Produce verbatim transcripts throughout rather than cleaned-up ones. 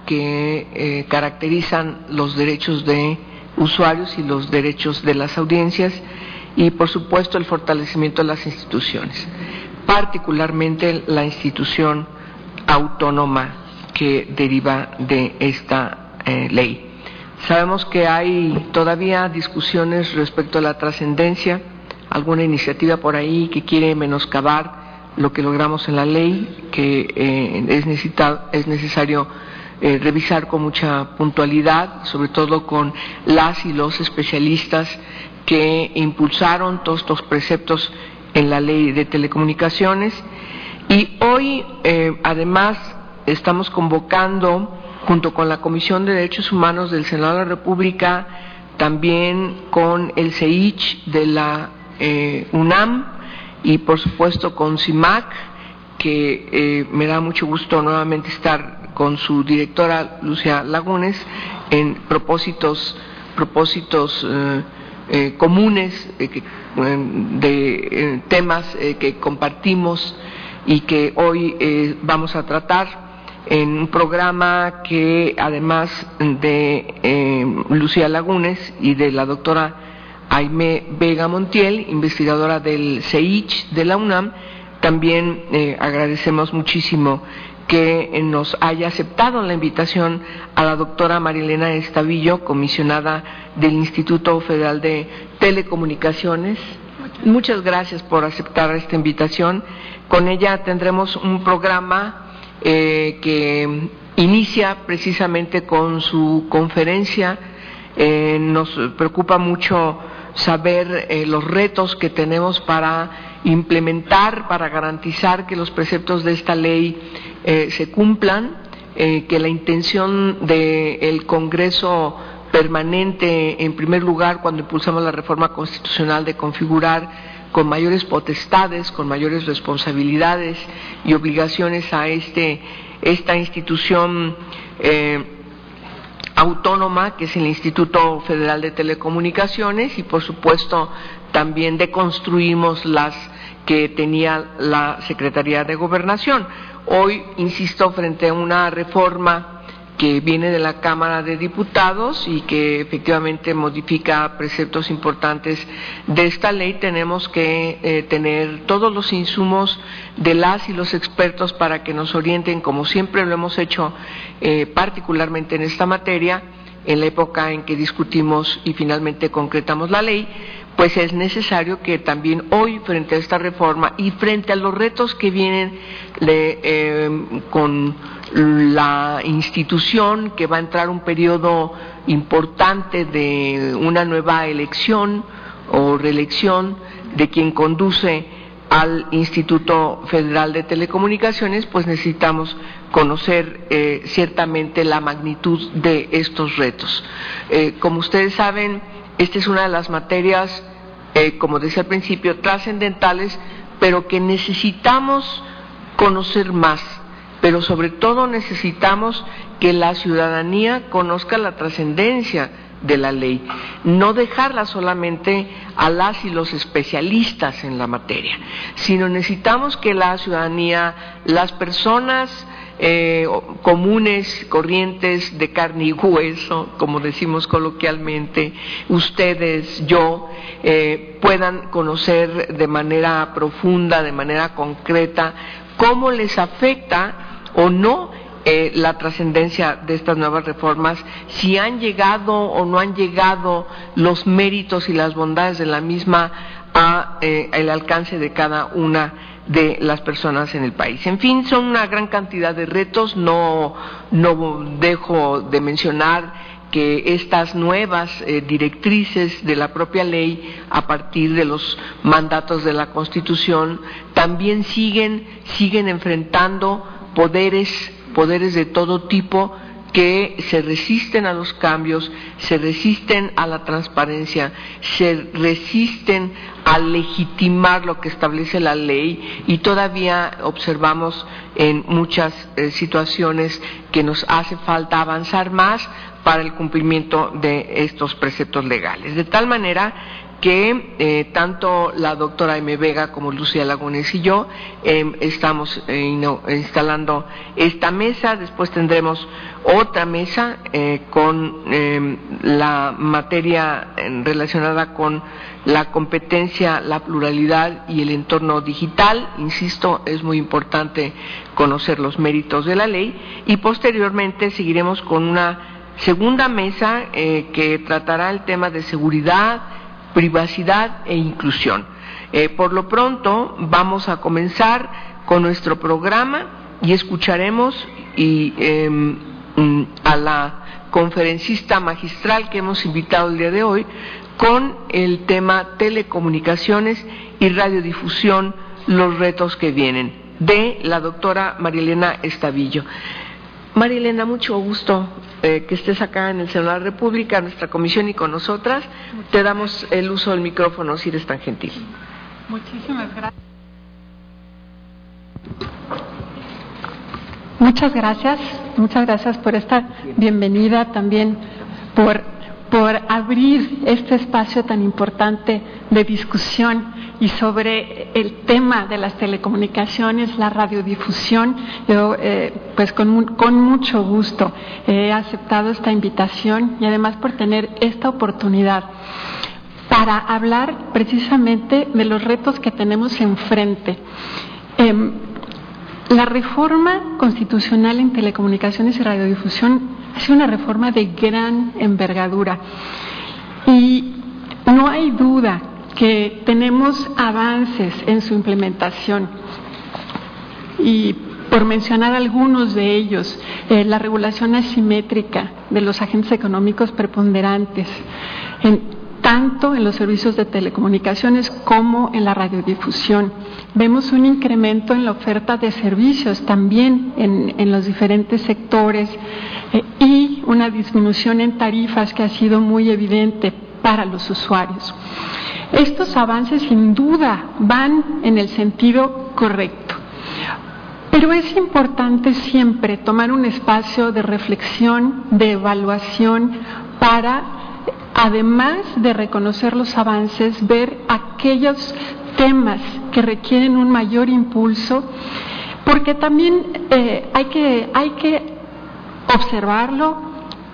que eh, caracterizan los derechos de usuarios y los derechos de las audiencias y, por supuesto, el fortalecimiento de las instituciones, particularmente la institución autónoma que deriva de esta eh, ley. Sabemos que hay todavía discusiones respecto a la trascendencia, alguna iniciativa por ahí que quiere menoscabar lo que logramos en la ley, que eh, es, necesita, es necesario eh, revisar con mucha puntualidad, sobre todo con las y los especialistas que impulsaron todos estos preceptos en la ley de telecomunicaciones. Y hoy, eh, además, estamos convocando, junto con la Comisión de Derechos Humanos del Senado de la República, también con el C E I C H de la eh, UNAM, y por supuesto con CIMAC, que eh, me da mucho gusto nuevamente estar con su directora Lucía Lagunes en propósitos propósitos eh, eh, comunes eh, que, eh, de eh, temas eh, que compartimos y que hoy eh, vamos a tratar en un programa que, además de eh, Lucía Lagunes y de la doctora Aimé Vega Montiel, investigadora del C E I C H de la UNAM, también eh, agradecemos muchísimo que eh, nos haya aceptado la invitación a la doctora Marilena Estavillo, comisionada del Instituto Federal de Telecomunicaciones. Muchas gracias por aceptar esta invitación. Con ella tendremos un programa eh, que inicia precisamente con su conferencia. Eh, nos preocupa mucho saber eh, los retos que tenemos para implementar, para garantizar que los preceptos de esta ley eh, se cumplan, eh, que la intención del Congreso permanente, en primer lugar, cuando impulsamos la reforma constitucional, de configurar con mayores potestades, con mayores responsabilidades y obligaciones a este esta institución eh, autónoma, que es el Instituto Federal de Telecomunicaciones, y por supuesto también deconstruimos las que tenía la Secretaría de Gobernación. Hoy, insisto, frente a una reforma que viene de la Cámara de Diputados y que efectivamente modifica preceptos importantes de esta ley, tenemos que eh, tener todos los insumos de las y los expertos para que nos orienten, como siempre lo hemos hecho, eh, particularmente en esta materia, en la época en que discutimos y finalmente concretamos la ley. Pues es necesario que también hoy, frente a esta reforma y frente a los retos que vienen de, eh, con la institución, que va a entrar un periodo importante de una nueva elección o reelección de quien conduce al Instituto Federal de Telecomunicaciones, pues necesitamos conocer eh, ciertamente la magnitud de estos retos. Eh, como ustedes saben, esta es una de las materias, eh, como decía al principio, trascendentales, pero que necesitamos conocer más, pero sobre todo necesitamos que la ciudadanía conozca la trascendencia de la ley, no dejarla solamente a las y los especialistas en la materia, sino necesitamos que la ciudadanía, las personas Eh, comunes, corrientes, de carne y hueso, como decimos coloquialmente, ustedes, yo, eh, puedan conocer de manera profunda, de manera concreta, cómo les afecta o no eh, la trascendencia de estas nuevas reformas, si han llegado o no han llegado los méritos y las bondades de la misma a eh, el alcance de cada una de las personas en el país. En fin, son una gran cantidad de retos. No, no dejo de mencionar que estas nuevas eh, directrices de la propia ley, a partir de los mandatos de la Constitución, también siguen, siguen enfrentando poderes, poderes de todo tipo, que se resisten a los cambios, se resisten a la transparencia, se resisten a legitimar lo que establece la ley, y todavía observamos en muchas eh, situaciones que nos hace falta avanzar más para el cumplimiento de estos preceptos legales. De tal manera que eh, tanto la doctora M. Vega como Lucía Lagunes y yo eh, estamos eh, instalando esta mesa. Después tendremos otra mesa eh, con eh, la materia relacionada con la competencia, la pluralidad y el entorno digital. Insisto, es muy importante conocer los méritos de la ley, y posteriormente seguiremos con una segunda mesa eh, que tratará el tema de seguridad, privacidad e inclusión. Eh, por lo pronto vamos a comenzar con nuestro programa y escucharemos y, eh, a la conferencista magistral que hemos invitado el día de hoy con el tema telecomunicaciones y radiodifusión, los retos que vienen, de la doctora María Elena Estavillo. María Elena, mucho gusto eh, que estés acá en el Senado de la República, nuestra comisión, y con nosotras. Te damos el uso del micrófono, si eres tan gentil. Muchísimas gracias. Muchas gracias, muchas gracias por esta bienvenida, también por, por abrir este espacio tan importante de discusión y sobre el tema de las telecomunicaciones, la radiodifusión. Yo, eh, pues con, con mucho gusto he aceptado esta invitación, y además por tener esta oportunidad para hablar precisamente de los retos que tenemos enfrente. Eh, La reforma constitucional en telecomunicaciones y radiodifusión ha sido una reforma de gran envergadura, y no hay duda que tenemos avances en su implementación. Y por mencionar algunos de ellos, eh, la regulación asimétrica de los agentes económicos preponderantes, en tanto en los servicios de telecomunicaciones como en la radiodifusión. Vemos un incremento en la oferta de servicios también en, en los diferentes sectores eh, y una disminución en tarifas que ha sido muy evidente para los usuarios. Estos avances sin duda van en el sentido correcto, pero es importante siempre tomar un espacio de reflexión, de evaluación, para, además de reconocer los avances, ver aquellos temas que requieren un mayor impulso, porque también eh, hay que, hay que observarlo.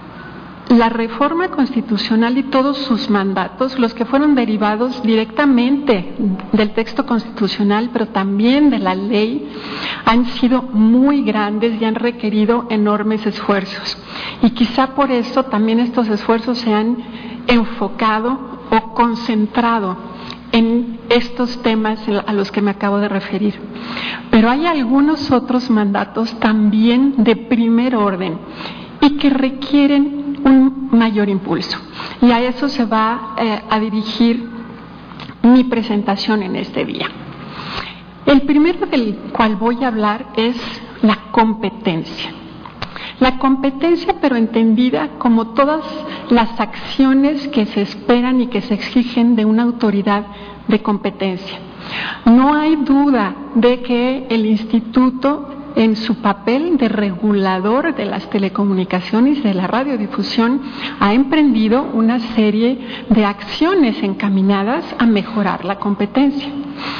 La reforma constitucional y todos sus mandatos, los que fueron derivados directamente del texto constitucional, pero también de la ley, han sido muy grandes y han requerido enormes esfuerzos. Y quizá por eso también estos esfuerzos se han enfocado o concentrado en estos temas a los que me acabo de referir. Pero hay algunos otros mandatos también de primer orden y que requieren un mayor impulso. Y a eso se va eh, a dirigir mi presentación en este día. El primero del cual voy a hablar es la competencia. La competencia, pero entendida como todas las acciones que se esperan y que se exigen de una autoridad de competencia. No hay duda de que el instituto, en su papel de regulador de las telecomunicaciones y de la radiodifusión, ha emprendido una serie de acciones encaminadas a mejorar la competencia.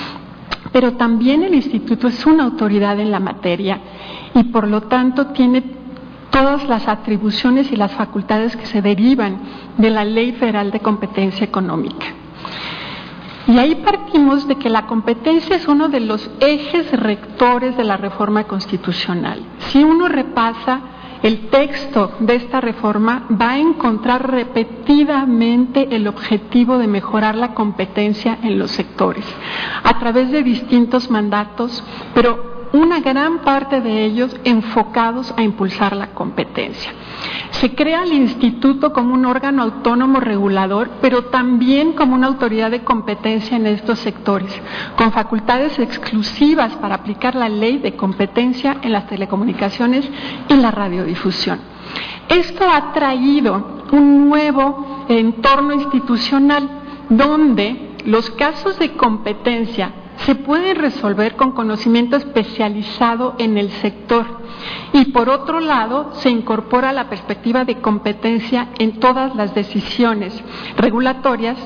Pero también el instituto es una autoridad en la materia y por lo tanto tiene todas las atribuciones y las facultades que se derivan de la Ley Federal de Competencia Económica. Y ahí partimos de que la competencia es uno de los ejes rectores de la reforma constitucional. Si uno repasa el texto de esta reforma, va a encontrar repetidamente el objetivo de mejorar la competencia en los sectores, a través de distintos mandatos, pero una gran parte de ellos enfocados a impulsar la competencia. Se crea el instituto como un órgano autónomo regulador, pero también como una autoridad de competencia en estos sectores, con facultades exclusivas para aplicar la ley de competencia en las telecomunicaciones y la radiodifusión. Esto ha traído un nuevo entorno institucional donde los casos de competencia se pueden resolver con conocimiento especializado en el sector y por otro lado se incorpora la perspectiva de competencia en todas las decisiones regulatorias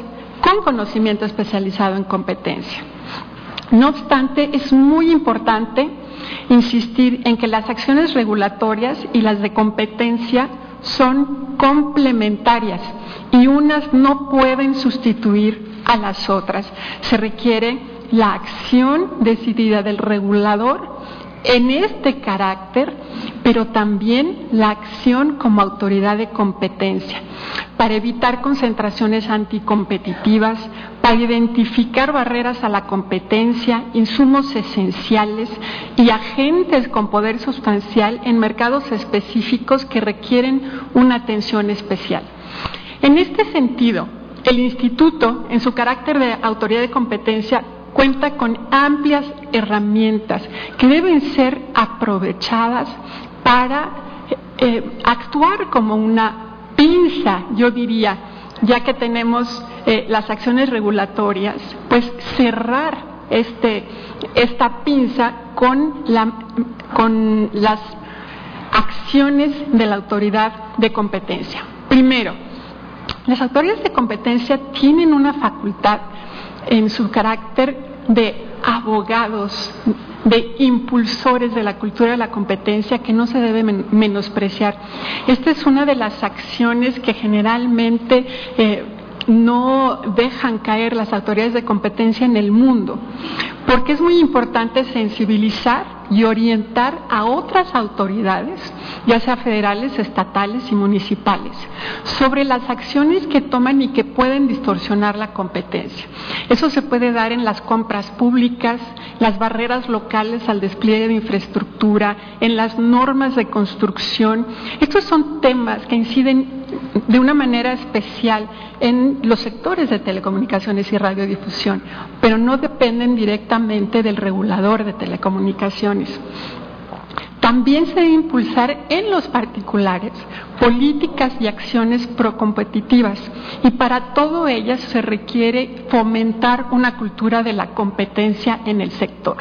con conocimiento especializado en competencia. No obstante, es muy importante insistir en que las acciones regulatorias y las de competencia son complementarias y unas no pueden sustituir a las otras. Se requiere la acción decidida del regulador en este carácter, pero también la acción como autoridad de competencia, para evitar concentraciones anticompetitivas, para identificar barreras a la competencia, insumos esenciales y agentes con poder sustancial en mercados específicos que requieren una atención especial. En este sentido, el Instituto, en su carácter de autoridad de competencia, cuenta con amplias herramientas que deben ser aprovechadas para eh, actuar como una pinza, yo diría, ya que tenemos eh, las acciones regulatorias, pues cerrar este, esta pinza con, la, con las acciones de la autoridad de competencia. Primero, las autoridades de competencia tienen una facultad en su carácter de abogados, de impulsores de la cultura de la competencia que no se debe men- menospreciar. Esta es una de las acciones que generalmente eh, no dejan caer las autoridades de competencia en el mundo, porque es muy importante sensibilizar y orientar a otras autoridades, ya sea federales, estatales y municipales, sobre las acciones que toman y que pueden distorsionar la competencia. Eso se puede dar en las compras públicas, las barreras locales al despliegue de infraestructura, en las normas de construcción. Estos son temas que inciden de una manera especial en los sectores de telecomunicaciones y radiodifusión, pero no dependen directamente del regulador de telecomunicaciones. También se debe impulsar en los particulares políticas y acciones procompetitivas, y para todo ello se requiere fomentar una cultura de la competencia en el sector.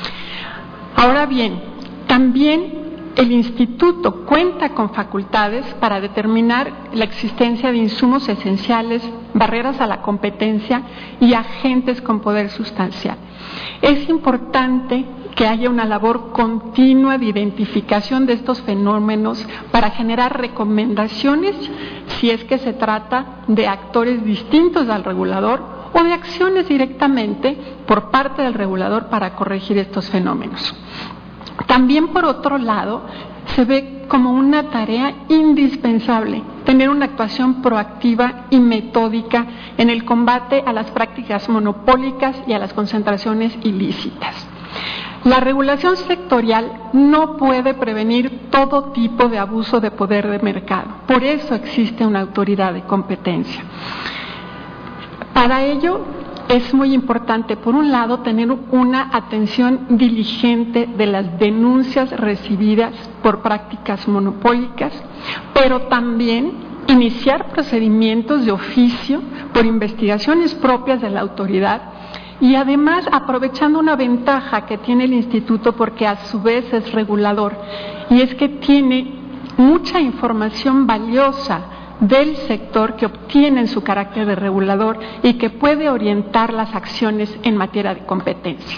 Ahora bien, también el Instituto cuenta con facultades para determinar la existencia de insumos esenciales, barreras a la competencia y agentes con poder sustancial. Es importante que haya una labor continua de identificación de estos fenómenos para generar recomendaciones si es que se trata de actores distintos al regulador o de acciones directamente por parte del regulador para corregir estos fenómenos. También, por otro lado, se ve como una tarea indispensable tener una actuación proactiva y metódica en el combate a las prácticas monopólicas y a las concentraciones ilícitas. La regulación sectorial no puede prevenir todo tipo de abuso de poder de mercado. Por eso existe una autoridad de competencia. Para ello, es muy importante, por un lado, tener una atención diligente de las denuncias recibidas por prácticas monopólicas, pero también iniciar procedimientos de oficio por investigaciones propias de la autoridad y además aprovechando una ventaja que tiene el Instituto porque a su vez es regulador, y es que tiene mucha información valiosa del sector que obtiene en su carácter de regulador y que puede orientar las acciones en materia de competencia.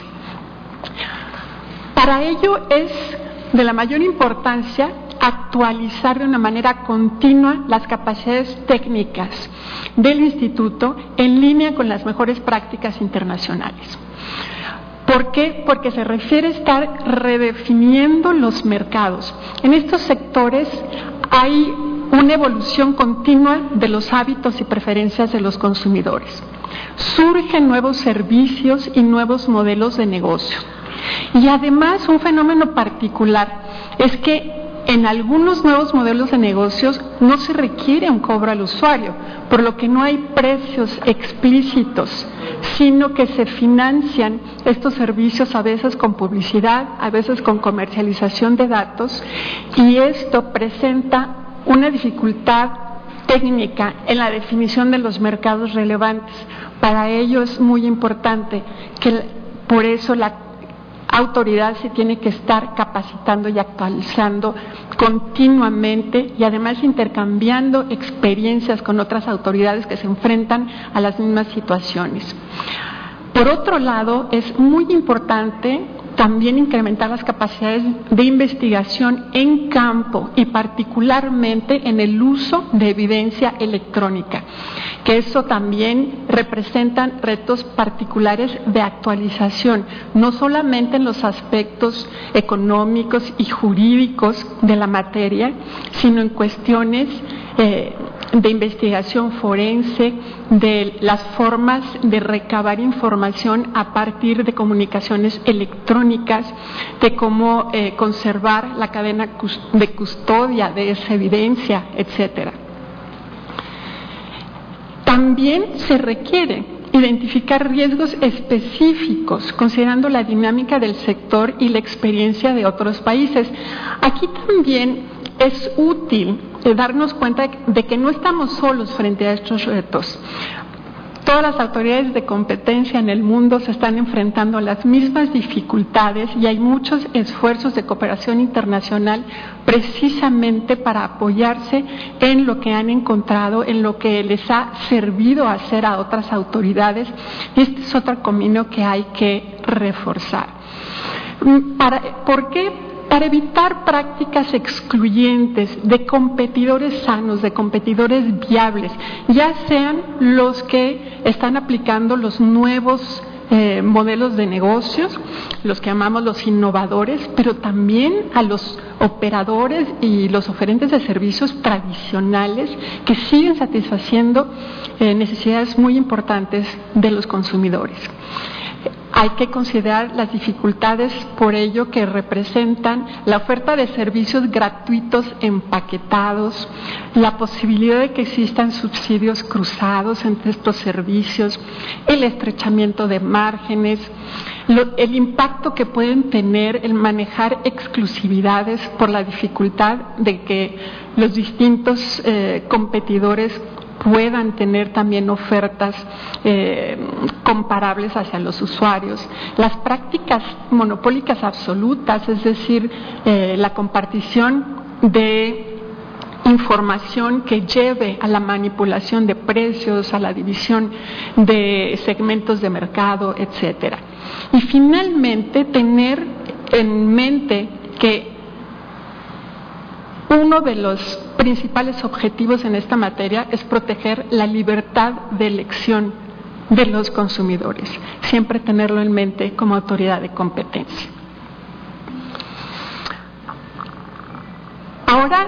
Para ello es de la mayor importancia actualizar de una manera continua las capacidades técnicas del Instituto en línea con las mejores prácticas internacionales. ¿Por qué? Porque se refiere a estar redefiniendo los mercados. En estos sectores hay una evolución continua de los hábitos y preferencias de los consumidores. Surgen nuevos servicios y nuevos modelos de negocio. Y además, un fenómeno particular es que en algunos nuevos modelos de negocios no se requiere un cobro al usuario, por lo que no hay precios explícitos, sino que se financian estos servicios a veces con publicidad, a veces con comercialización de datos, y esto presenta una dificultad técnica en la definición de los mercados relevantes. Para ello es muy importante que por eso la autoridad se tiene que estar capacitando y actualizando continuamente y además intercambiando experiencias con otras autoridades que se enfrentan a las mismas situaciones. Por otro lado, es muy importante también incrementar las capacidades de investigación en campo y particularmente en el uso de evidencia electrónica, que eso también representan retos particulares de actualización, no solamente en los aspectos económicos y jurídicos de la materia, sino en cuestiones eh, de investigación forense, de las formas de recabar información a partir de comunicaciones electrónicas, de cómo eh, conservar la cadena de custodia de esa evidencia, etcétera. También se requiere identificar riesgos específicos, considerando la dinámica del sector y la experiencia de otros países. Aquí también es útil darnos cuenta de que no estamos solos frente a estos retos. Todas las autoridades de competencia en el mundo se están enfrentando a las mismas dificultades y hay muchos esfuerzos de cooperación internacional precisamente para apoyarse en lo que han encontrado, en lo que les ha servido hacer a otras autoridades. Y este es otro camino que hay que reforzar. Para, ¿Por qué? Para evitar prácticas excluyentes de competidores sanos, de competidores viables, ya sean los que están aplicando los nuevos eh, modelos de negocios, los que llamamos los innovadores, pero también a los operadores y los oferentes de servicios tradicionales que siguen satisfaciendo eh, necesidades muy importantes de los consumidores. Hay que considerar las dificultades por ello que representan la oferta de servicios gratuitos empaquetados, la posibilidad de que existan subsidios cruzados entre estos servicios, el estrechamiento de márgenes, lo, el impacto que pueden tener el manejar exclusividades por la dificultad de que los distintos eh, competidores puedan tener también ofertas eh, comparables hacia los usuarios. Las prácticas monopólicas absolutas, es decir, eh, la compartición de información que lleve a la manipulación de precios, a la división de segmentos de mercado, etcétera. Y finalmente, tener en mente que uno de los principales objetivos en esta materia es proteger la libertad de elección de los consumidores, siempre tenerlo en mente como autoridad de competencia. Ahora,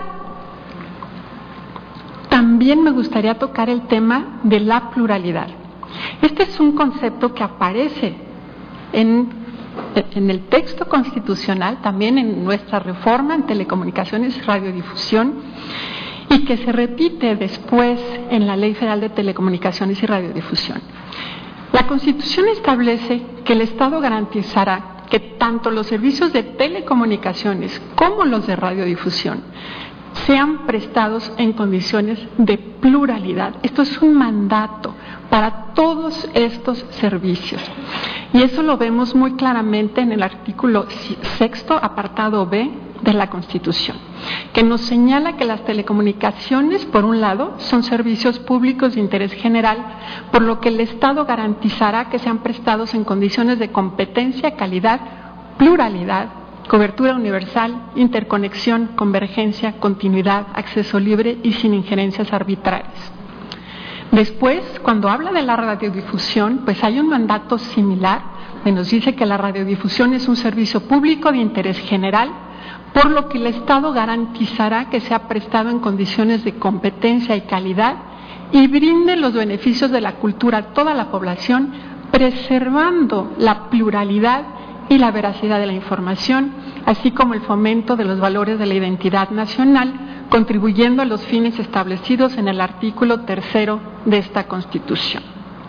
también me gustaría tocar el tema de la pluralidad. Este es un concepto que aparece en en el texto constitucional, también en nuestra reforma en telecomunicaciones y radiodifusión, y que se repite después en la Ley Federal de Telecomunicaciones y Radiodifusión. La Constitución establece que el Estado garantizará que tanto los servicios de telecomunicaciones como los de radiodifusión sean prestados en condiciones de pluralidad. Esto es un mandato para todos estos servicios. Y eso lo vemos muy claramente en el artículo sexto, apartado B de la Constitución, que nos señala que las telecomunicaciones, por un lado, son servicios públicos de interés general, por lo que el Estado garantizará que sean prestados en condiciones de competencia, calidad, pluralidad, cobertura universal, interconexión, convergencia, continuidad, acceso libre y sin injerencias arbitrarias. Después, cuando habla de la radiodifusión, pues hay un mandato similar, que nos dice que la radiodifusión es un servicio público de interés general, por lo que el Estado garantizará que sea prestado en condiciones de competencia y calidad y brinde los beneficios de la cultura a toda la población, preservando la pluralidad y la veracidad de la información, así como el fomento de los valores de la identidad nacional, contribuyendo a los fines establecidos en el artículo tercero de esta Constitución.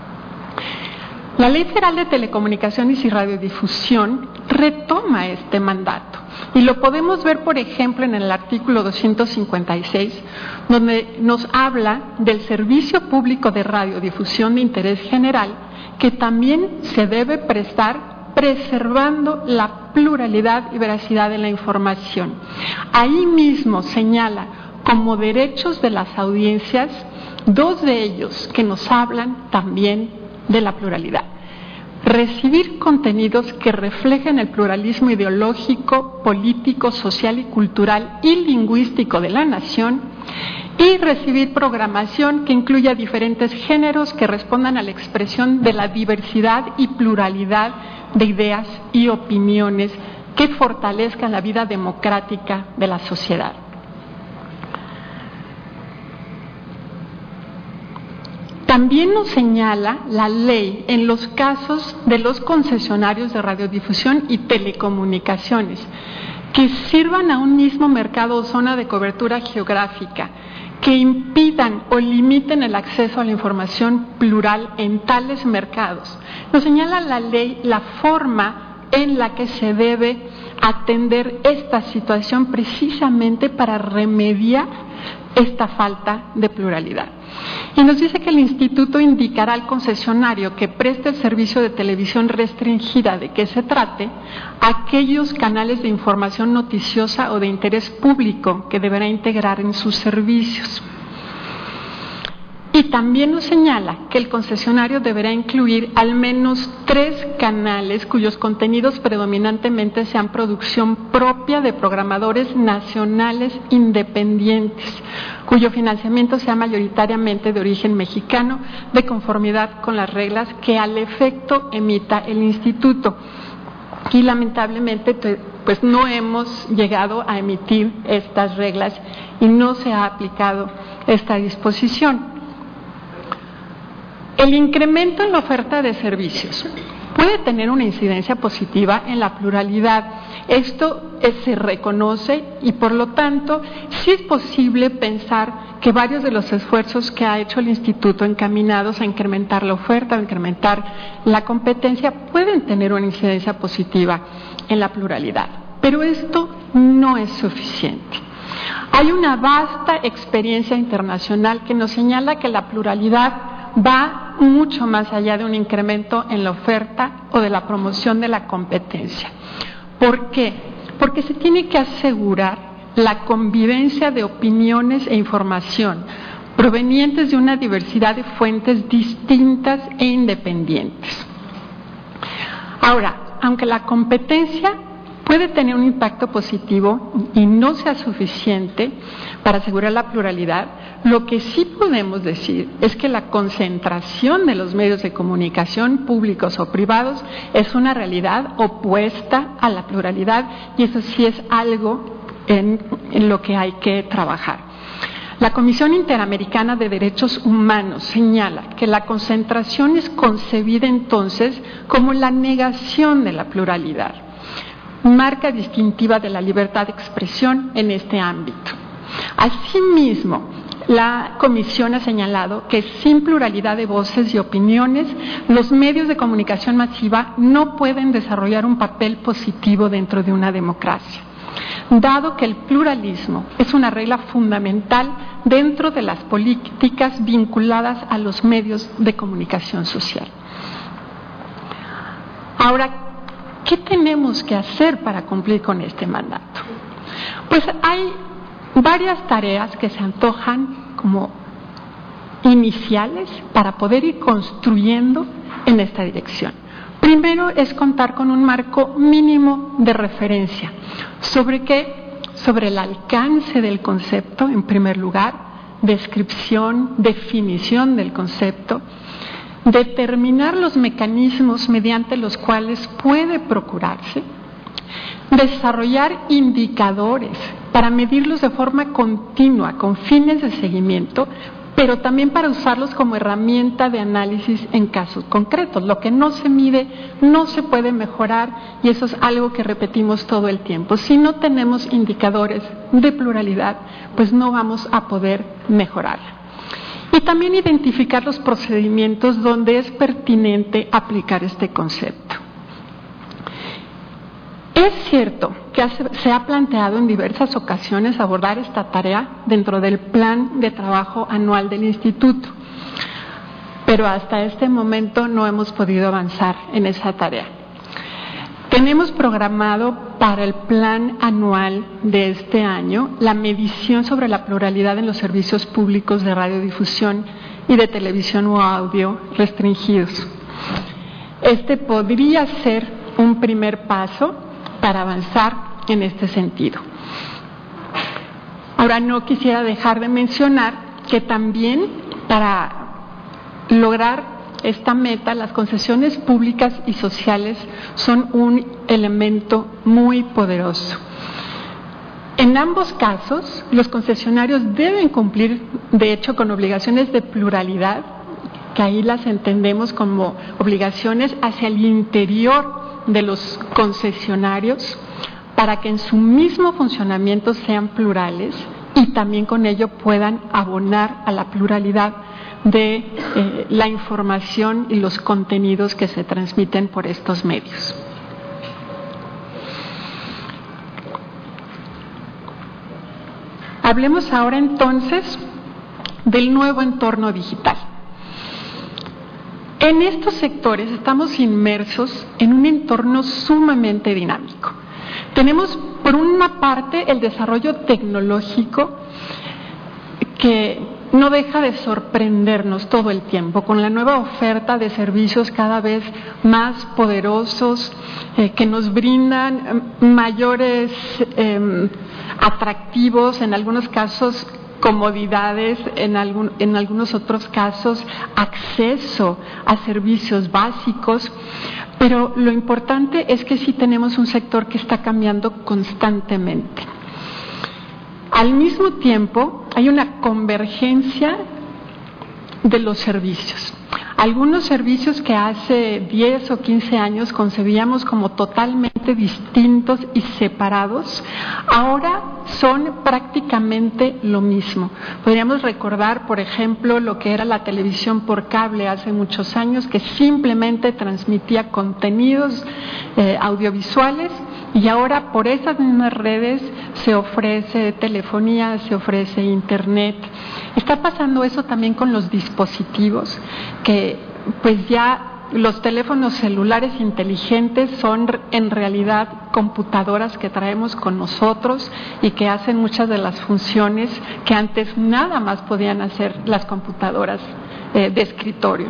La Ley Federal de Telecomunicaciones y Radiodifusión retoma este mandato y lo podemos ver, por ejemplo, en el artículo doscientos cincuenta y seis, donde nos habla del servicio público de radiodifusión de interés general que también se debe prestar preservando la la pluralidad y veracidad de la información. Ahí mismo señala como derechos de las audiencias dos de ellos que nos hablan también de la pluralidad. Recibir contenidos que reflejen el pluralismo ideológico, político, social y cultural y lingüístico de la nación, y recibir programación que incluya diferentes géneros que respondan a la expresión de la diversidad y pluralidad de ideas y opiniones que fortalezcan la vida democrática de la sociedad. También nos señala la ley en los casos de los concesionarios de radiodifusión y telecomunicaciones que sirvan a un mismo mercado o zona de cobertura geográfica, que impidan o limiten el acceso a la información plural en tales mercados. Nos señala la ley la forma en la que se debe atender esta situación precisamente para remediar esta falta de pluralidad. Y nos dice que el instituto indicará al concesionario que preste el servicio de televisión restringida de que se trate aquellos canales de información noticiosa o de interés público que deberá integrar en sus servicios. Y también nos señala que el concesionario deberá incluir al menos tres canales cuyos contenidos predominantemente sean producción propia de programadores nacionales independientes, cuyo financiamiento sea mayoritariamente de origen mexicano, de conformidad con las reglas que al efecto emita el instituto. Y lamentablemente pues no hemos llegado a emitir estas reglas y no se ha aplicado esta disposición. El incremento en la oferta de servicios puede tener una incidencia positiva en la pluralidad. Esto se reconoce y, por lo tanto, sí es posible pensar que varios de los esfuerzos que ha hecho el Instituto encaminados a incrementar la oferta o incrementar la competencia pueden tener una incidencia positiva en la pluralidad. Pero esto no es suficiente. Hay una vasta experiencia internacional que nos señala que la pluralidad va mucho más allá de un incremento en la oferta o de la promoción de la competencia. ¿Por qué? Porque se tiene que asegurar la convivencia de opiniones e información provenientes de una diversidad de fuentes distintas e independientes. Ahora, aunque la competencia puede tener un impacto positivo y no sea suficiente para asegurar la pluralidad, lo que sí podemos decir es que la concentración de los medios de comunicación públicos o privados es una realidad opuesta a la pluralidad, y eso sí es algo en, en lo que hay que trabajar. La Comisión Interamericana de Derechos Humanos señala que la concentración es concebida entonces como la negación de la pluralidad, marca distintiva de la libertad de expresión en este ámbito. Asimismo, la Comisión ha señalado que sin pluralidad de voces y opiniones, los medios de comunicación masiva no pueden desarrollar un papel positivo dentro de una democracia, dado que el pluralismo es una regla fundamental dentro de las políticas vinculadas a los medios de comunicación social. Ahora, ¿qué tenemos que hacer para cumplir con este mandato? Pues hay varias tareas que se antojan como iniciales para poder ir construyendo en esta dirección. Primero es contar con un marco mínimo de referencia. ¿Sobre qué? Sobre el alcance del concepto, en primer lugar, descripción, definición del concepto, determinar los mecanismos mediante los cuales puede procurarse, desarrollar indicadores para medirlos de forma continua con fines de seguimiento, pero también para usarlos como herramienta de análisis en casos concretos. Lo que no se mide no se puede mejorar, y eso es algo que repetimos todo el tiempo. Si no tenemos indicadores de pluralidad, pues no vamos a poder mejorarla. Y también identificar los procedimientos donde es pertinente aplicar este concepto. Es cierto que se ha planteado en diversas ocasiones abordar esta tarea dentro del plan de trabajo anual del Instituto, pero hasta este momento no hemos podido avanzar en esa tarea. Tenemos programado para el plan anual de este año la medición sobre la pluralidad en los servicios públicos de radiodifusión y de televisión o audio restringidos. Este podría ser un primer paso para avanzar en este sentido. Ahora, no quisiera dejar de mencionar que también para lograr esta meta, las concesiones públicas y sociales son un elemento muy poderoso. En ambos casos, los concesionarios deben cumplir, de hecho, con obligaciones de pluralidad, que ahí las entendemos como obligaciones hacia el interior de los concesionarios, para que en su mismo funcionamiento sean plurales y también con ello puedan abonar a la pluralidad de eh, la información y los contenidos que se transmiten por estos medios. Hablemos ahora entonces del nuevo entorno digital. En estos sectores estamos inmersos en un entorno sumamente dinámico. Tenemos, por una parte, el desarrollo tecnológico que no deja de sorprendernos todo el tiempo, con la nueva oferta de servicios cada vez más poderosos, eh, que nos brindan mayores eh, atractivos, en algunos casos comodidades, en, algún, en algunos otros casos acceso a servicios básicos, pero lo importante es que sí tenemos un sector que está cambiando constantemente. Al mismo tiempo, hay una convergencia de los servicios. Algunos servicios que hace diez o quince años concebíamos como totalmente distintos y separados, ahora son prácticamente lo mismo. Podríamos recordar, por ejemplo, lo que era la televisión por cable hace muchos años, que simplemente transmitía contenidos eh, audiovisuales, y ahora por esas mismas redes se ofrece telefonía, se ofrece internet. Está pasando eso también con los dispositivos, que pues ya los teléfonos celulares inteligentes son en realidad computadoras que traemos con nosotros y que hacen muchas de las funciones que antes nada más podían hacer las computadoras eh, de escritorio.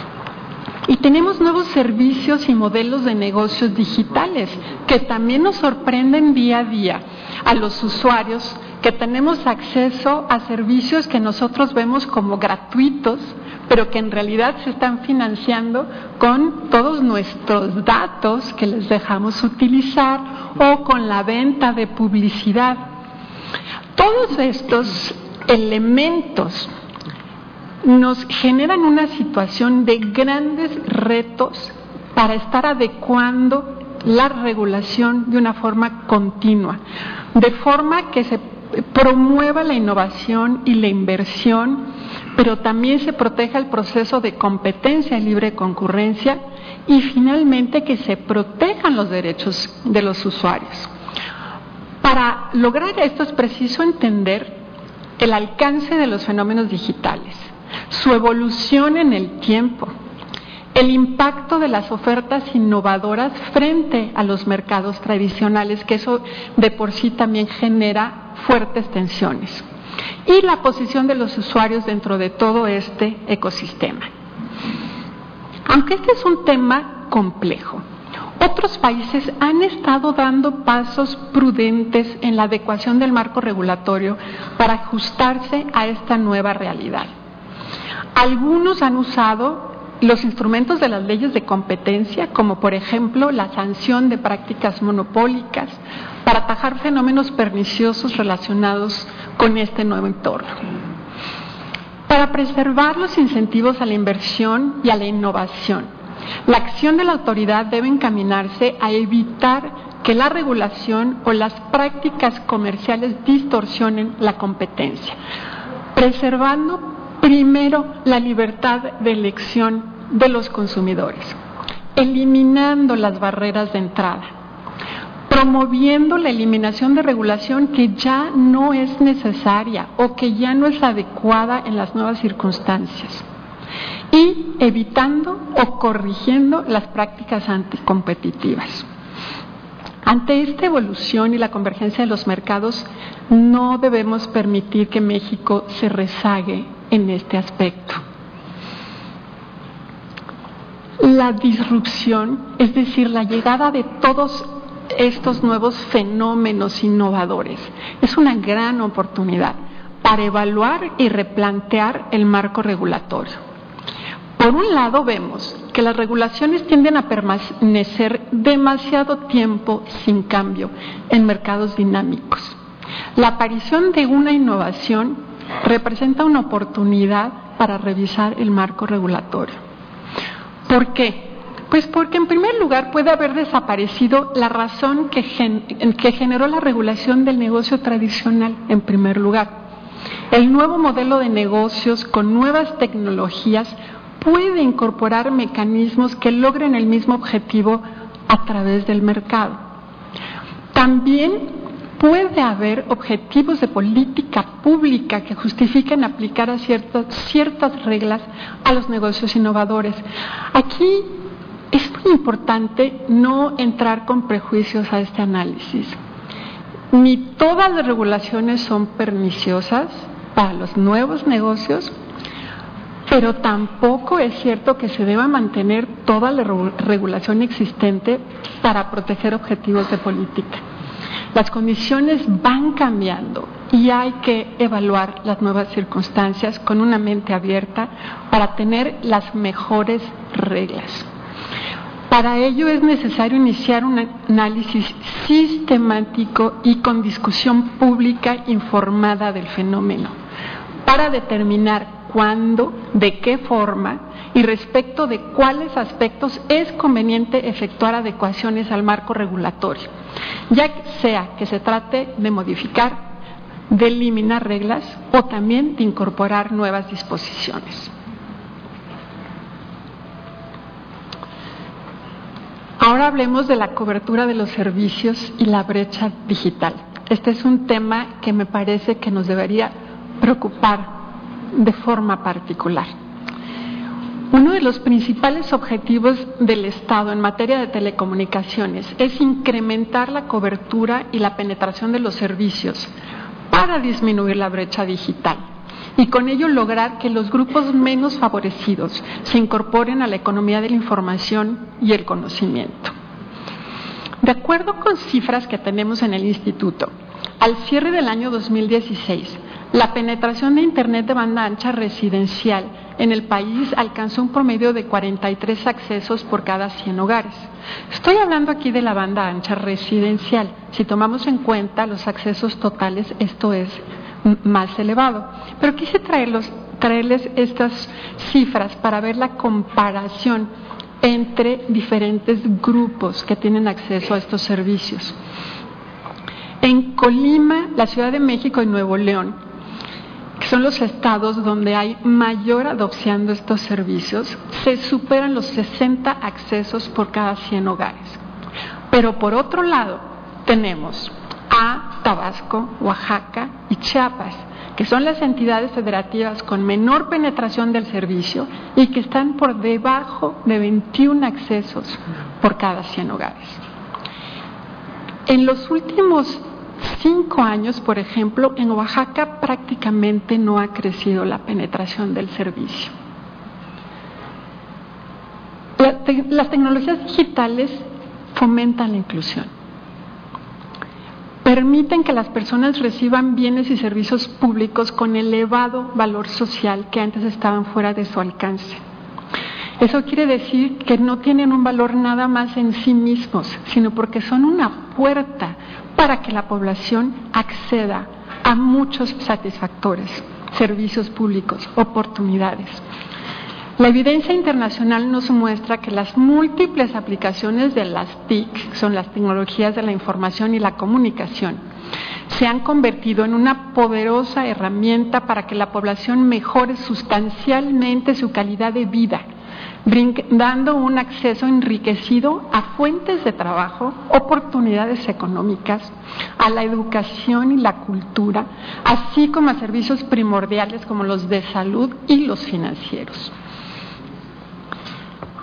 Y tenemos nuevos servicios y modelos de negocios digitales que también nos sorprenden día a día a los usuarios, que tenemos acceso a servicios que nosotros vemos como gratuitos, pero que en realidad se están financiando con todos nuestros datos que les dejamos utilizar o con la venta de publicidad. Todos estos elementos nos generan una situación de grandes retos para estar adecuando la regulación de una forma continua, de forma que se promueva la innovación y la inversión, pero también se proteja el proceso de competencia y libre concurrencia y finalmente que se protejan los derechos de los usuarios. Para lograr esto es preciso entender el alcance de los fenómenos digitales, su evolución en el tiempo, el impacto de las ofertas innovadoras frente a los mercados tradicionales, que eso de por sí también genera fuertes tensiones, y la posición de los usuarios dentro de todo este ecosistema. Aunque este es un tema complejo, otros países han estado dando pasos prudentes en la adecuación del marco regulatorio para ajustarse a esta nueva realidad. Algunos han usado los instrumentos de las leyes de competencia, como por ejemplo la sanción de prácticas monopólicas, para atajar fenómenos perniciosos relacionados con este nuevo entorno. Para preservar los incentivos a la inversión y a la innovación, la acción de la autoridad debe encaminarse a evitar que la regulación o las prácticas comerciales distorsionen la competencia, preservando primero la libertad de elección de los consumidores, eliminando las barreras de entrada, promoviendo la eliminación de regulación que ya no es necesaria o que ya no es adecuada en las nuevas circunstancias, y evitando o corrigiendo las prácticas anticompetitivas. Ante esta evolución y la convergencia de los mercados, no debemos permitir que México se rezague en este aspecto. La disrupción, es decir, la llegada de todos estos nuevos fenómenos innovadores, es una gran oportunidad para evaluar y replantear el marco regulatorio. Por un lado, vemos que las regulaciones tienden a permanecer demasiado tiempo sin cambio en mercados dinámicos. La aparición de una innovación representa una oportunidad para revisar el marco regulatorio. ¿Por qué? Pues porque en primer lugar puede haber desaparecido la razón que, gen- que generó la regulación del negocio tradicional en primer lugar. El nuevo modelo de negocios con nuevas tecnologías puede incorporar mecanismos que logren el mismo objetivo a través del mercado. También puede haber objetivos de política pública que justifiquen aplicar a ciertas, ciertas reglas a los negocios innovadores. Aquí es muy importante no entrar con prejuicios a este análisis. Ni todas las regulaciones son perniciosas para los nuevos negocios, pero tampoco es cierto que se deba mantener toda la regulación existente para proteger objetivos de política. Las condiciones van cambiando y hay que evaluar las nuevas circunstancias con una mente abierta para tener las mejores reglas. Para ello es necesario iniciar un análisis sistemático y con discusión pública informada del fenómeno, para determinar cuándo, de qué forma y respecto de cuáles aspectos es conveniente efectuar adecuaciones al marco regulatorio, ya sea que se trate de modificar, de eliminar reglas o también de incorporar nuevas disposiciones. Ahora hablemos de la cobertura de los servicios y la brecha digital. Este es un tema que me parece que nos debería preocupar de forma particular. Uno de los principales objetivos del Estado en materia de telecomunicaciones es incrementar la cobertura y la penetración de los servicios para disminuir la brecha digital y con ello lograr que los grupos menos favorecidos se incorporen a la economía de la información y el conocimiento. De acuerdo con cifras que tenemos en el Instituto, al cierre del año dos mil dieciséis, la penetración de Internet de banda ancha residencial en el país alcanzó un promedio de cuarenta y tres accesos por cada cien hogares. Estoy hablando aquí de la banda ancha residencial. Si tomamos en cuenta los accesos totales, esto es más elevado. Pero quise traerlos, traerles estas cifras para ver la comparación entre diferentes grupos que tienen acceso a estos servicios. En Colima, la Ciudad de México y Nuevo León, que son los estados donde hay mayor adopción de estos servicios, se superan los sesenta accesos por cada cien hogares. Pero por otro lado, tenemos a Tabasco, Oaxaca y Chiapas, que son las entidades federativas con menor penetración del servicio y que están por debajo de veintiún accesos por cada cien hogares. En los últimos cinco años, por ejemplo, en Oaxaca prácticamente no ha crecido la penetración del servicio. La te- las tecnologías digitales fomentan la inclusión, permiten que las personas reciban bienes y servicios públicos con elevado valor social que antes estaban fuera de su alcance. Eso quiere decir que no tienen un valor nada más en sí mismos, sino porque son una puerta para que la población acceda a muchos satisfactores, servicios públicos, oportunidades. La evidencia internacional nos muestra que las múltiples aplicaciones de las T I C, son las tecnologías de la información y la comunicación, se han convertido en una poderosa herramienta para que la población mejore sustancialmente su calidad de vida, brindando un acceso enriquecido a fuentes de trabajo, oportunidades económicas, a la educación y la cultura, así como a servicios primordiales como los de salud y los financieros.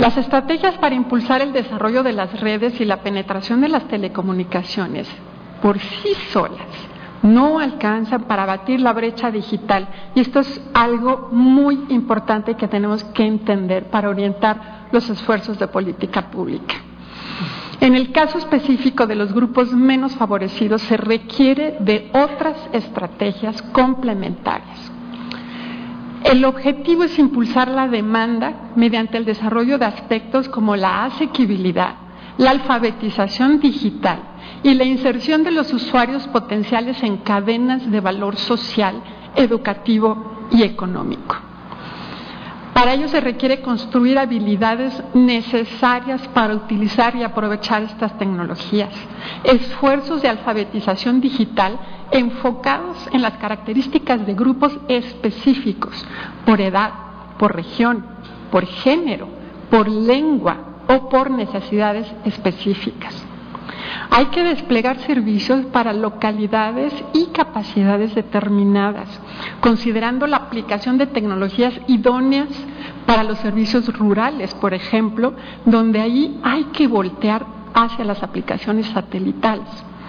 Las estrategias para impulsar el desarrollo de las redes y la penetración de las telecomunicaciones por sí solas no alcanzan para abatir la brecha digital, y esto es algo muy importante que tenemos que entender para orientar los esfuerzos de política pública. En el caso específico de los grupos menos favorecidos, se requiere de otras estrategias complementarias. El objetivo es impulsar la demanda mediante el desarrollo de aspectos como la asequibilidad, la alfabetización digital y la inserción de los usuarios potenciales en cadenas de valor social, educativo y económico. Para ello se requiere construir habilidades necesarias para utilizar y aprovechar estas tecnologías, esfuerzos de alfabetización digital enfocados en las características de grupos específicos, por edad, por región, por género, por lengua o por necesidades específicas. Hay que desplegar servicios para localidades y capacidades determinadas, considerando la aplicación de tecnologías idóneas para los servicios rurales, por ejemplo, donde ahí hay que voltear hacia las aplicaciones satelitales.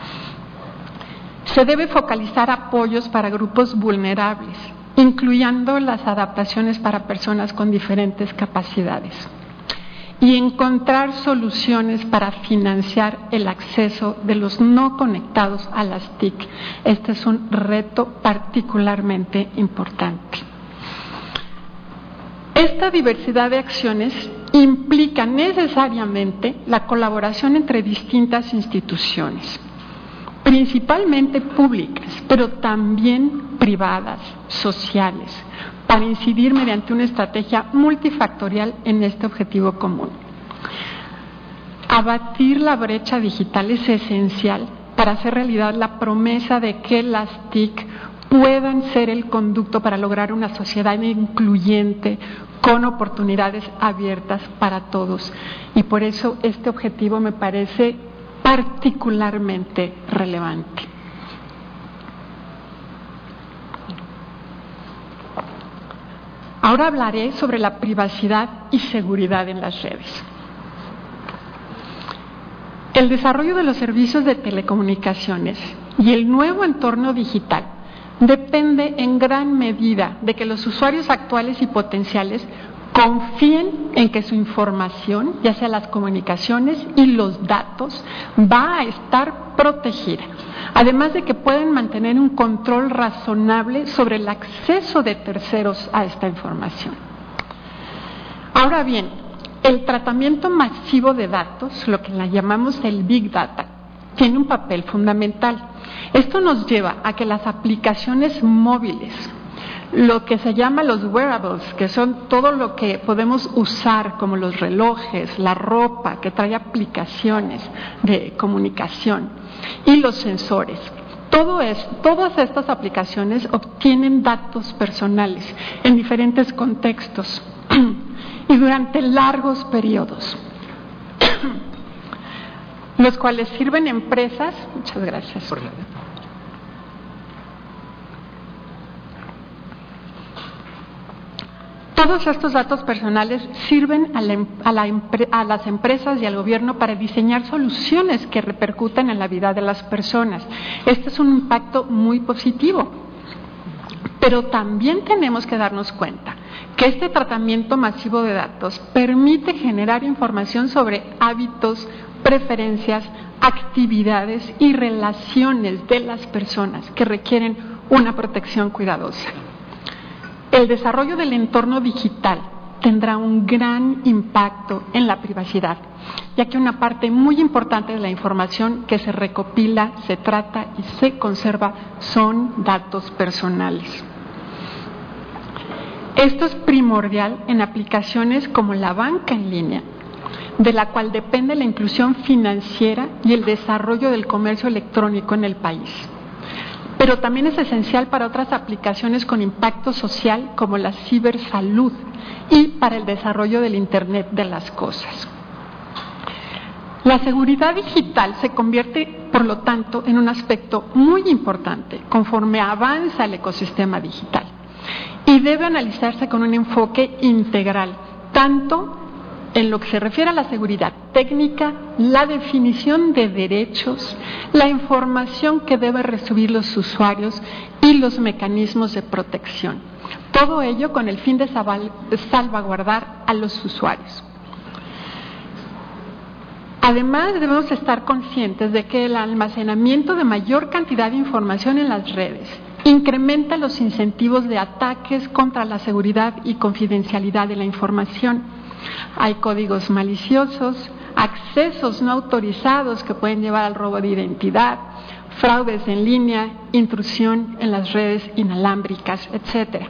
Se debe focalizar apoyos para grupos vulnerables, incluyendo las adaptaciones para personas con diferentes capacidades, y encontrar soluciones para financiar el acceso de los no conectados a las T I C. Este es un reto particularmente importante. Esta diversidad de acciones implica necesariamente la colaboración entre distintas instituciones, principalmente públicas, pero también privadas, sociales, para incidir mediante una estrategia multifactorial en este objetivo común. Abatir la brecha digital es esencial para hacer realidad la promesa de que las T I C puedan ser el conducto para lograr una sociedad incluyente con oportunidades abiertas para todos. Y por eso este objetivo me parece particularmente relevante. Ahora hablaré sobre la privacidad y seguridad en las redes. El desarrollo de los servicios de telecomunicaciones y el nuevo entorno digital depende en gran medida de que los usuarios actuales y potenciales confíen en que su información, ya sea las comunicaciones y los datos, va a estar protegida, además de que pueden mantener un control razonable sobre el acceso de terceros a esta información. Ahora bien, el tratamiento masivo de datos, lo que la llamamos el Big Data, tiene un papel fundamental. Esto nos lleva a que las aplicaciones móviles, lo que se llama los wearables, que son todo lo que podemos usar como los relojes, la ropa, que trae aplicaciones de comunicación, y los sensores. Todo es, todas estas aplicaciones obtienen datos personales en diferentes contextos y durante largos periodos, los cuales sirven a empresas. Muchas gracias. Por la... Todos estos datos personales sirven a, la, a, la, a las empresas y al gobierno para diseñar soluciones que repercuten en la vida de las personas. Este es un impacto muy positivo, pero también tenemos que darnos cuenta que este tratamiento masivo de datos permite generar información sobre hábitos, preferencias, actividades y relaciones de las personas que requieren una protección cuidadosa. El desarrollo del entorno digital tendrá un gran impacto en la privacidad, ya que una parte muy importante de la información que se recopila, se trata y se conserva son datos personales. Esto es primordial en aplicaciones como la banca en línea, de la cual depende la inclusión financiera y el desarrollo del comercio electrónico en el país. Pero también es esencial para otras aplicaciones con impacto social como la cibersalud y para el desarrollo del Internet de las cosas. La seguridad digital se convierte, por lo tanto, en un aspecto muy importante conforme avanza el ecosistema digital y debe analizarse con un enfoque integral, tanto en lo que se refiere a la seguridad técnica, la definición de derechos, la información que deben recibir los usuarios y los mecanismos de protección. Todo ello con el fin de salvaguardar a los usuarios. Además, debemos estar conscientes de que el almacenamiento de mayor cantidad de información en las redes incrementa los incentivos de ataques contra la seguridad y confidencialidad de la información. Hay códigos maliciosos, accesos no autorizados que pueden llevar al robo de identidad, fraudes en línea, intrusión en las redes inalámbricas, etcétera.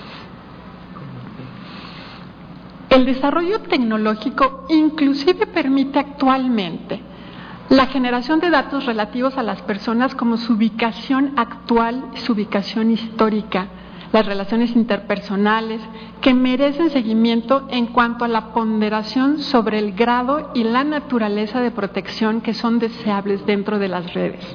El desarrollo tecnológico inclusive permite actualmente la generación de datos relativos a las personas como su ubicación actual y su ubicación histórica, las relaciones interpersonales que merecen seguimiento en cuanto a la ponderación sobre el grado y la naturaleza de protección que son deseables dentro de las redes.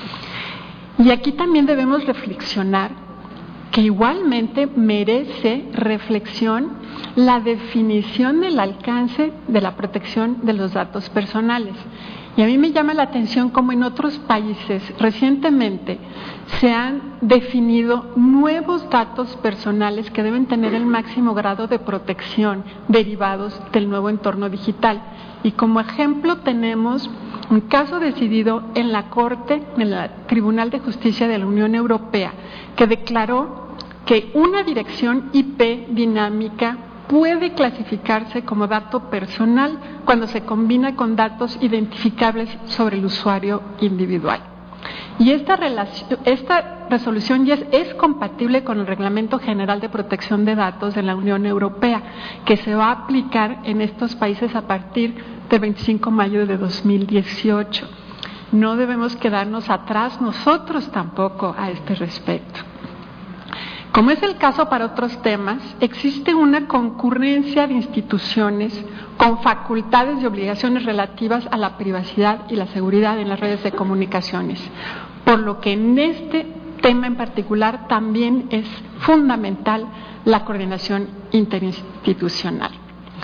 Y aquí también debemos reflexionar que igualmente merece reflexión la definición del alcance de la protección de los datos personales. Y a mí me llama la atención cómo en otros países recientemente se han definido nuevos datos personales que deben tener el máximo grado de protección derivados del nuevo entorno digital. Y como ejemplo tenemos un caso decidido en la Corte, en el Tribunal de Justicia de la Unión Europea, que declaró que una dirección I P dinámica puede clasificarse como dato personal cuando se combina con datos identificables sobre el usuario individual. Y esta, relación, esta resolución ya es, es compatible con el Reglamento General de Protección de Datos de la Unión Europea, que se va a aplicar en estos países a partir del veinticinco de mayo de dos mil dieciocho. No debemos quedarnos atrás nosotros tampoco a este respecto. Como es el caso para otros temas, existe una concurrencia de instituciones con facultades y obligaciones relativas a la privacidad y la seguridad en las redes de comunicaciones, por lo que en este tema en particular también es fundamental la coordinación interinstitucional.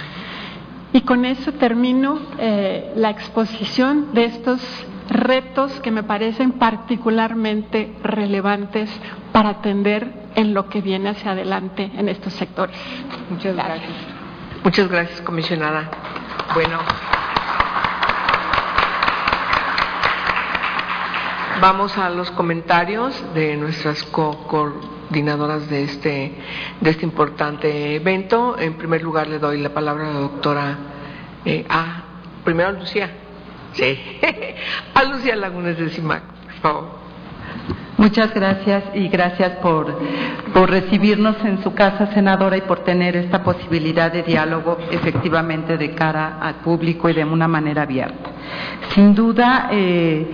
Y con eso termino eh, la exposición de estos retos que me parecen particularmente relevantes para atender en lo que viene hacia adelante en estos sectores. Muchas gracias. Muchas gracias, comisionada. Bueno, vamos a los comentarios de nuestras co-coordinadoras de este, de este importante evento. En primer lugar, le doy la palabra a la doctora. Eh, ah, primero a Lucía. Sí, a Lucía Lagunes de CIMAC, por favor. Muchas gracias y gracias por, por recibirnos en su casa, senadora, y por tener esta posibilidad de diálogo efectivamente de cara al público y de una manera abierta. Sin duda, eh,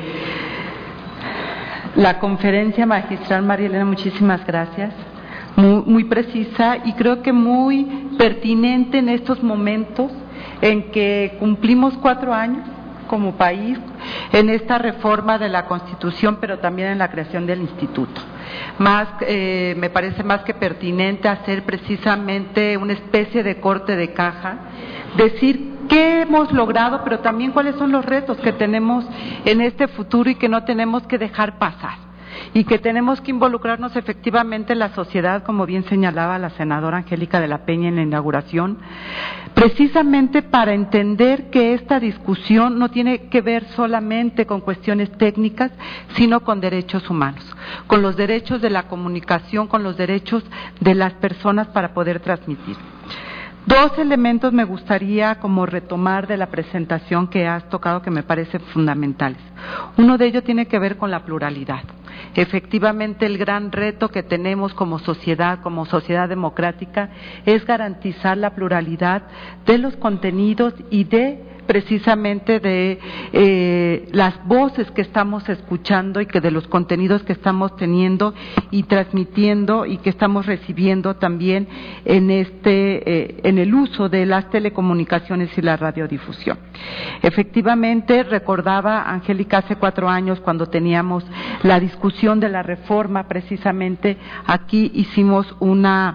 la conferencia magistral, María Elena, muchísimas gracias, muy, muy precisa y creo que muy pertinente en estos momentos en que cumplimos cuatro años como país en esta reforma de la Constitución, pero también en la creación del instituto. Más, eh, me parece más que pertinente hacer precisamente una especie de corte de caja, decir qué hemos logrado, pero también cuáles son los retos que tenemos en este futuro y que no tenemos que dejar pasar. Y que tenemos que involucrarnos efectivamente en la sociedad, como bien señalaba la senadora Angélica de la Peña en la inauguración, precisamente para entender que esta discusión no tiene que ver solamente con cuestiones técnicas, sino con derechos humanos, con los derechos de la comunicación, con los derechos de las personas para poder transmitir. Dos elementos me gustaría como retomar de la presentación que has tocado que me parecen fundamentales. Uno de ellos tiene que ver con la pluralidad. Efectivamente, el gran reto que tenemos como sociedad, como sociedad democrática, es garantizar la pluralidad de los contenidos y de precisamente de eh, las voces que estamos escuchando y que de los contenidos que estamos teniendo y transmitiendo y que estamos recibiendo también en este eh, en el uso de las telecomunicaciones y la radiodifusión. Efectivamente, recordaba Angélica hace cuatro años cuando teníamos la discusión de la reforma, precisamente aquí hicimos una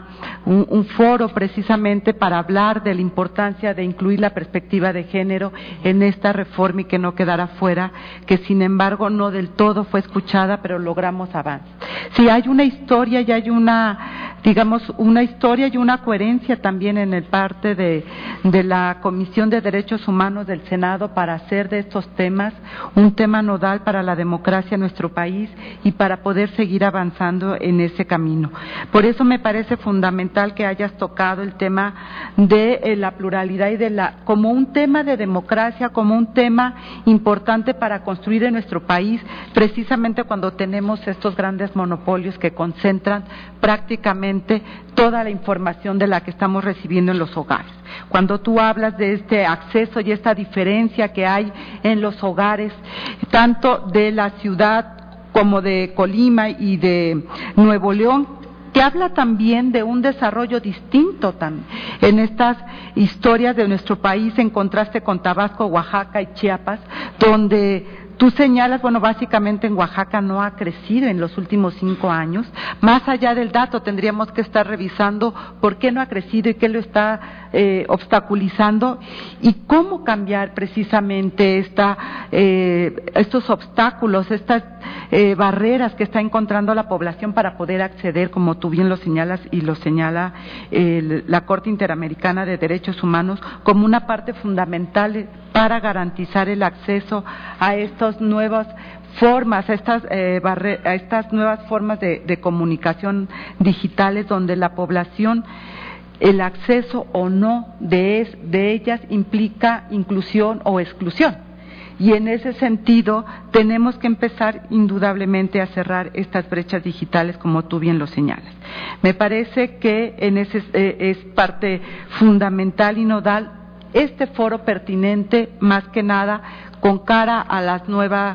un, un foro precisamente para hablar de la importancia de incluir la perspectiva de género en esta reforma y que no quedara fuera, que sin embargo no del todo fue escuchada, pero logramos avances. Sí, hay una historia y hay una, digamos, una historia y una coherencia también en el parte de, de la Comisión de Derechos Humanos del Senado para hacer de estos temas un tema nodal para la democracia en nuestro país y para poder seguir avanzando en ese camino. Por eso me parece fundamental que hayas tocado el tema de eh, la pluralidad y de la, como un tema de democracia, como un tema importante para construir en nuestro país, precisamente cuando tenemos estos grandes monopolios que concentran prácticamente toda la información de la que estamos recibiendo en los hogares. Cuando tú hablas de este acceso y esta diferencia que hay en los hogares, tanto de la ciudad como de Colima y de Nuevo León, que habla también de un desarrollo distinto también en estas historias de nuestro país en contraste con Tabasco, Oaxaca y Chiapas, donde tú señalas, bueno, básicamente en Oaxaca no ha crecido en los últimos cinco años. Más allá del dato, tendríamos que estar revisando por qué no ha crecido y qué lo está eh, obstaculizando y cómo cambiar precisamente esta, eh, estos obstáculos, estas eh, barreras que está encontrando la población para poder acceder, como tú bien lo señalas y lo señala eh, la Corte Interamericana de Derechos Humanos, como una parte fundamental para garantizar el acceso a estas nuevas formas, a estas, eh, barre, a estas nuevas formas de, de comunicación digitales donde la población, el acceso o no de, es, de ellas implica inclusión o exclusión. Y en ese sentido tenemos que empezar indudablemente a cerrar estas brechas digitales como tú bien lo señalas. Me parece que en ese eh, es parte fundamental y nodal este foro pertinente, más que nada con cara a la nueva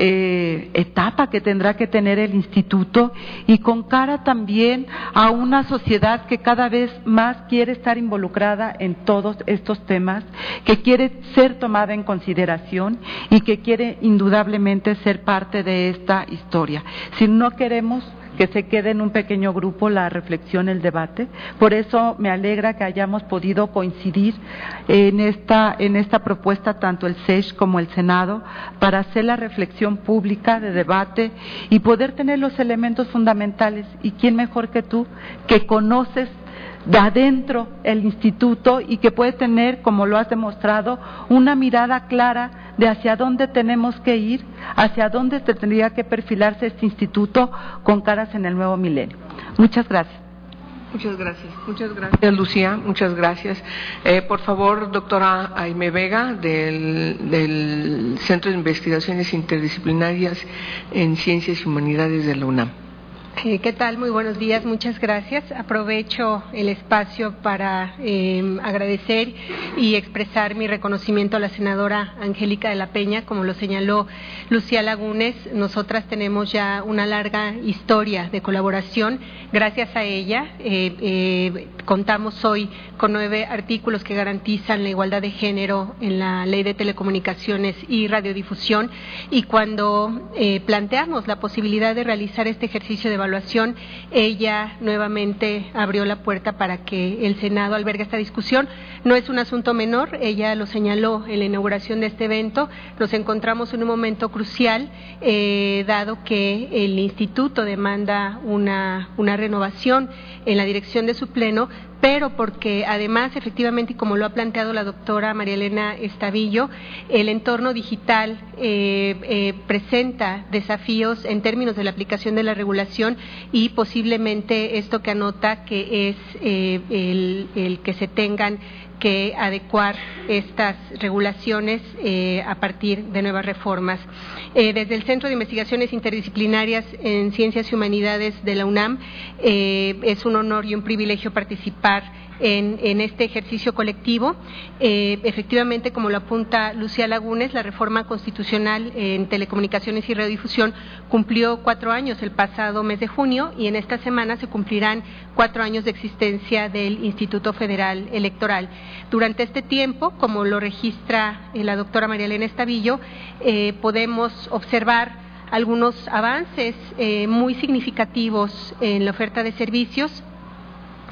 eh, etapa que tendrá que tener el instituto y con cara también a una sociedad que cada vez más quiere estar involucrada en todos estos temas, que quiere ser tomada en consideración y que quiere indudablemente ser parte de esta historia. Si no queremos que se quede en un pequeño grupo la reflexión, el debate. Por eso me alegra que hayamos podido coincidir en esta, en esta propuesta, tanto el S E S H como el Senado, para hacer la reflexión pública de debate y poder tener los elementos fundamentales. ¿Y quién mejor que tú, que conoces de adentro el instituto y que puede tener, como lo has demostrado, una mirada clara de hacia dónde tenemos que ir, hacia dónde se tendría que perfilarse este instituto con caras en el nuevo milenio? Muchas gracias. Muchas gracias. Muchas gracias, Lucía. Muchas gracias. Eh, por favor, doctora Aime Vega, del, del Centro de Investigaciones Interdisciplinarias en Ciencias y Humanidades de la UNAM. Eh, ¿Qué tal? Muy buenos días, muchas gracias. Aprovecho el espacio para eh, agradecer y expresar mi reconocimiento a la senadora Angélica de la Peña. Como lo señaló Lucía Lagunes, nosotras tenemos ya una larga historia de colaboración. Gracias a ella eh, eh, contamos hoy con nueve artículos que garantizan la igualdad de género en la Ley de Telecomunicaciones y Radiodifusión, y cuando eh, planteamos la posibilidad de realizar este ejercicio de evaluación, ella nuevamente abrió la puerta para que el Senado albergue esta discusión. No es un asunto menor, ella lo señaló en la inauguración de este evento. Nos encontramos en un momento crucial, eh, dado que el Instituto demanda una, una renovación en la dirección de su pleno, pero porque además, efectivamente, y como lo ha planteado la doctora María Elena Estavillo, el entorno digital eh, eh, presenta desafíos en términos de la aplicación de la regulación, y posiblemente esto que anota, que es eh, el, el que se tengan que adecuar estas regulaciones eh, a partir de nuevas reformas. Eh, desde el Centro de Investigaciones Interdisciplinarias en Ciencias y Humanidades de la UNAM, eh, es un honor y un privilegio participar En, en este ejercicio colectivo. Eh, efectivamente, como lo apunta Lucía Lagunes, la reforma constitucional en telecomunicaciones y radiodifusión cumplió cuatro años el pasado mes de junio, y en esta semana se cumplirán cuatro años de existencia del Instituto Federal Electoral. Durante este tiempo, como lo registra la doctora María Elena Estavillo, eh, podemos observar algunos avances eh, muy significativos en la oferta de servicios.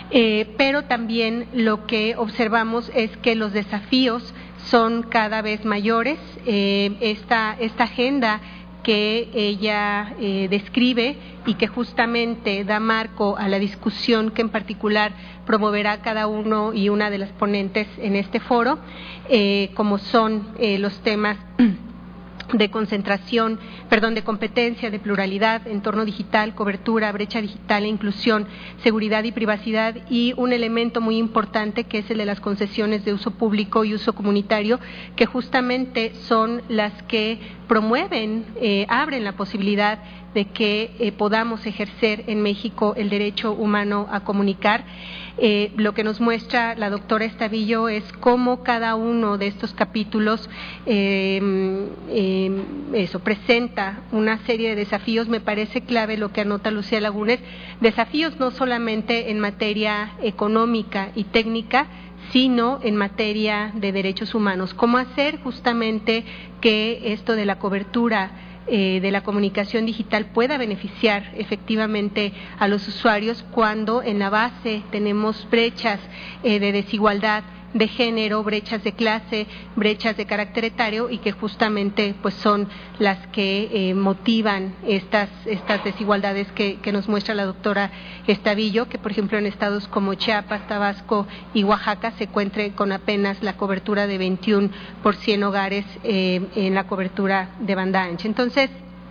eh, pero también lo que observamos es que los desafíos son cada vez mayores. Eh, esta, esta agenda que ella eh, describe y que justamente da marco a la discusión que en particular promoverá cada uno y una de las ponentes en este foro, eh, como son eh, los temas de concentración, perdón, de competencia, de pluralidad, entorno digital, cobertura, brecha digital e inclusión, seguridad y privacidad, y un elemento muy importante que es el de las concesiones de uso público y uso comunitario, que justamente son las que promueven, eh, abren la posibilidad de que eh, podamos ejercer en México el derecho humano a comunicar. Eh, lo que nos muestra la doctora Estavillo es cómo cada uno de estos capítulos eh, eh, eso presenta una serie de desafíos. Me parece clave lo que anota Lucía Lagunes, desafíos no solamente en materia económica y técnica, sino en materia de derechos humanos. ¿Cómo hacer justamente que esto de la cobertura Eh, de la comunicación digital pueda beneficiar efectivamente a los usuarios cuando en la base tenemos brechas eh, de desigualdad de género, brechas de clase, brechas de carácter etario, y que justamente pues son las que eh, motivan estas estas desigualdades que, que nos muestra la doctora Estavillo, que por ejemplo en estados como Chiapas, Tabasco y Oaxaca se encuentre con apenas la cobertura de veintiuno por cien hogares eh, en la cobertura de banda ancha. Entonces,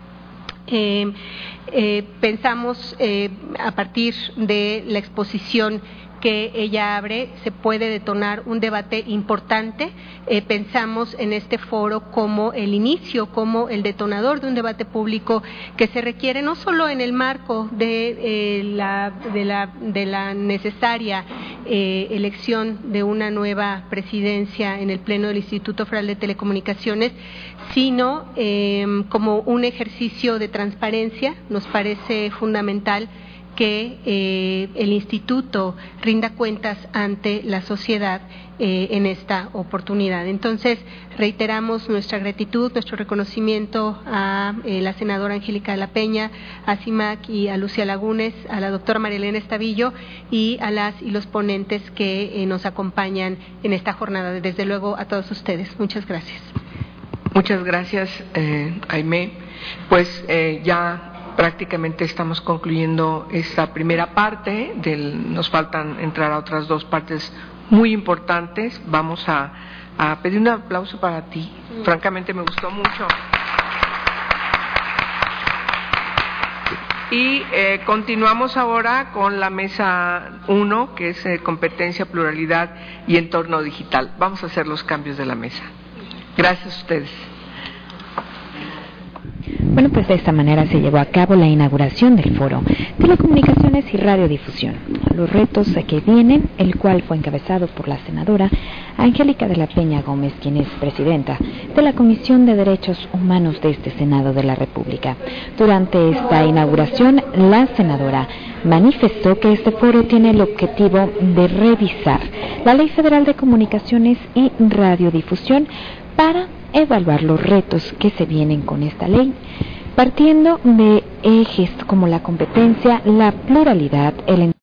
eh, eh, pensamos eh, a partir de la exposición que ella abre, se puede detonar un debate importante. Eh, pensamos en este foro como el inicio, como el detonador de un debate público que se requiere no solo en el marco de, eh, la, de, la, de la necesaria eh, elección de una nueva presidencia en el Pleno del Instituto Federal de Telecomunicaciones, sino eh, como un ejercicio de transparencia. Nos parece fundamental que eh, el instituto rinda cuentas ante la sociedad eh, en esta oportunidad. Entonces, reiteramos nuestra gratitud, nuestro reconocimiento a eh, la senadora Angélica de la Peña, a CIMAC y a Lucía Lagunes, a la doctora María Elena Estavillo y a las y los ponentes que eh, nos acompañan en esta jornada. Desde luego a todos ustedes. Muchas gracias. Muchas gracias, eh, Aimé. Pues eh, ya prácticamente estamos concluyendo esta primera parte, del, nos faltan entrar a otras dos partes muy importantes. Vamos a, a pedir un aplauso para ti, francamente me gustó mucho. Y eh, continuamos ahora con la mesa uno, que es eh, competencia, pluralidad y entorno digital. Vamos a hacer los cambios de la mesa. Gracias a ustedes. Bueno, pues de esta manera se llevó a cabo la inauguración del Foro Telecomunicaciones y Radiodifusión, los retos que vienen, el cual fue encabezado por la senadora Angélica de la Peña Gómez, quien es presidenta de la Comisión de Derechos Humanos de este Senado de la República. Durante esta inauguración, la senadora manifestó que este foro tiene el objetivo de revisar la Ley Federal de Comunicaciones y Radiodifusión para evaluar los retos que se vienen con esta ley, partiendo de ejes como la competencia, la pluralidad, el